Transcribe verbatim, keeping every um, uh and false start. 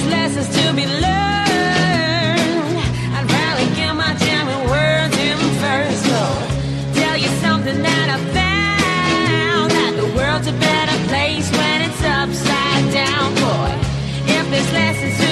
there's lessons to be learned, I'd rather give my jamming words in first. So tell you something that I found, that the world's a better place when it's upside down, boy. If there's lessons